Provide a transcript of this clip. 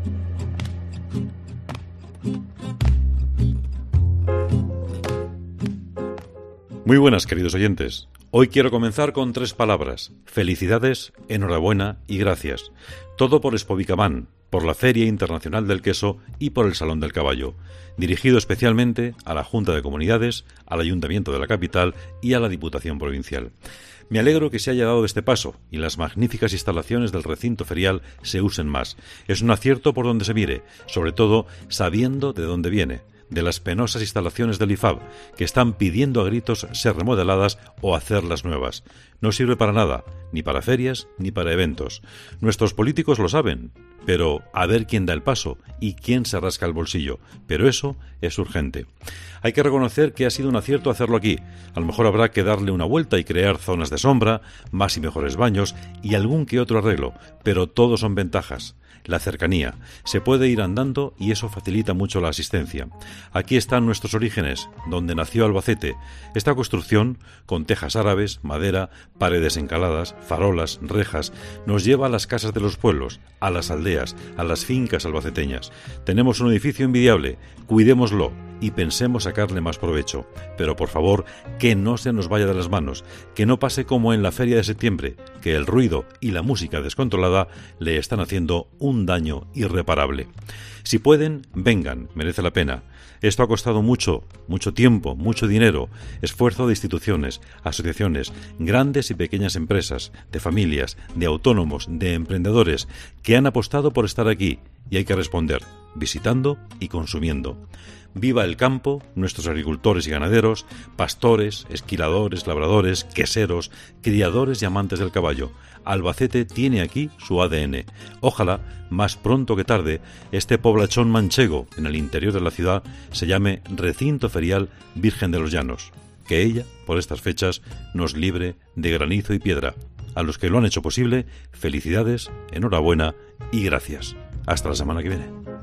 Muy buenas, queridos oyentes. Hoy quiero comenzar con 3 palabras: felicidades, enhorabuena y gracias. Todo por Expobicamán, por la Feria Internacional del Queso y por el Salón del Caballo, dirigido especialmente a la Junta de Comunidades, al Ayuntamiento de la capital y a la Diputación Provincial. Me alegro que se haya dado este paso y las magníficas instalaciones del recinto ferial se usen más. Es un acierto por donde se mire, sobre todo sabiendo de dónde viene, de las penosas instalaciones del IFAB, que están pidiendo a gritos ser remodeladas o hacerlas nuevas. No sirve para nada, ni para ferias ni para eventos. Nuestros políticos lo saben, pero a ver quién da el paso y quién se rasca el bolsillo. Pero eso es urgente. Hay que reconocer que ha sido un acierto hacerlo aquí. A lo mejor habrá que darle una vuelta y crear zonas de sombra, más y mejores baños y algún que otro arreglo, pero todo son ventajas. La cercanía. Se puede ir andando y eso facilita mucho la asistencia. Aquí están nuestros orígenes, donde nació Albacete. Esta construcción, con tejas árabes, madera, paredes encaladas, farolas, rejas, nos lleva a las casas de los pueblos, a las aldeas, a las fincas albaceteñas. Tenemos un edificio envidiable, cuidémoslo y pensemos sacarle más provecho. Pero por favor, que no se nos vaya de las manos, que no pase como en la feria de septiembre, que el ruido y la música descontrolada le están haciendo un daño irreparable. Si pueden, vengan, merece la pena. Esto ha costado mucho tiempo, mucho dinero, esfuerzo de instituciones, asociaciones, grandes y pequeñas empresas, de familias, de autónomos, de emprendedores, que han apostado por estar aquí, y hay que responder, visitando y consumiendo. Viva el campo, nuestros agricultores y ganaderos, pastores, esquiladores, labradores, queseros, criadores y amantes del caballo. Albacete tiene aquí su ADN. Ojalá, más pronto que tarde, este poblachón manchego en el interior de la ciudad se llame Recinto Ferial Virgen de los Llanos. Que ella, por estas fechas, nos libre de granizo y piedra. A los que lo han hecho posible, felicidades, enhorabuena y gracias. Hasta la semana que viene.